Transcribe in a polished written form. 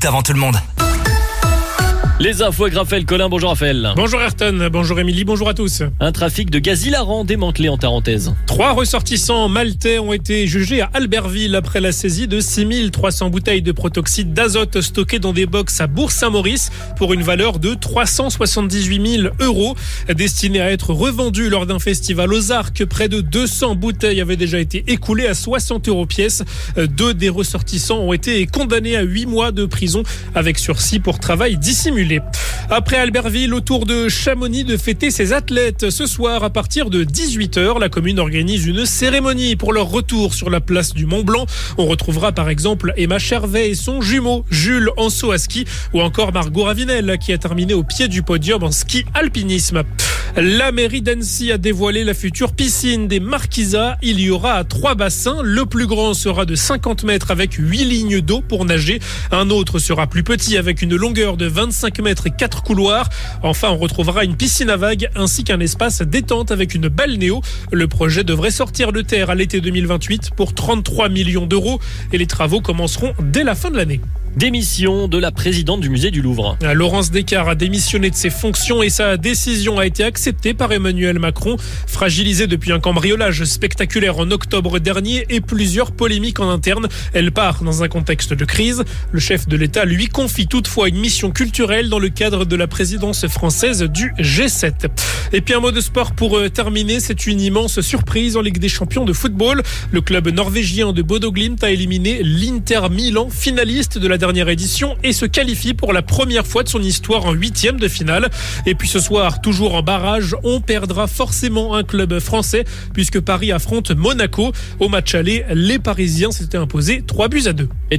avant tout le monde. Les infos avec Raphaël Collin. Bonjour Raphaël. Bonjour Ayrton, bonjour Émilie, bonjour à tous. Un trafic de gaz hilarant démantelé en Tarentaise. 3 ressortissants maltais ont été jugés à Albertville après la saisie de 6300 bouteilles de protoxyde d'azote stockées dans des box à Bourg-Saint-Maurice pour une valeur de 378 000 €, destinées à être revendues lors d'un festival aux Arcs. Près de 200 bouteilles avaient déjà été écoulées à 60 € pièce. 2 des ressortissants ont été condamnés à 8 mois de prison avec sursis pour travail dissimulé. Après Albertville, au tour de Chamonix de fêter ses athlètes. Ce soir, à partir de 18h, la commune organise une cérémonie pour leur retour sur la place du Mont-Blanc. On retrouvera par exemple Emma Chervet et son jumeau Jules en saut à ski, ou encore Margot Ravinel qui a terminé au pied du podium en ski alpinisme. La mairie d'Annecy a dévoilé la future piscine des Marquisas. Il y aura 3 bassins. Le plus grand sera de 50 mètres avec 8 lignes d'eau pour nager. Un autre sera plus petit avec une longueur de 25 mètres et 4 couloirs. Enfin, on retrouvera une piscine à vagues ainsi qu'un espace détente avec une balnéo. Le projet devrait sortir de terre à l'été 2028 pour 33 millions d'euros et les travaux commenceront dès la fin de l'année. Démission de la présidente du musée du Louvre. Laurence Descartes a démissionné de ses fonctions et sa décision a été acceptée par Emmanuel Macron. Fragilisée depuis un cambriolage spectaculaire en octobre dernier et plusieurs polémiques en interne, elle part dans un contexte de crise. Le chef de l'État lui confie toutefois une mission culturelle dans le cadre de la présidence française du G7. Et puis un mot de sport pour terminer, c'est une immense surprise en Ligue des Champions de football. Le club norvégien de Bodo Glimt a éliminé l'Inter Milan, finaliste de la dernière édition, et se qualifie pour la première fois de son histoire en 8e de finale. Et puis ce soir, toujours en barrage, on perdra forcément un club français puisque Paris affronte Monaco. Au match aller, les Parisiens s'étaient imposés 3-2.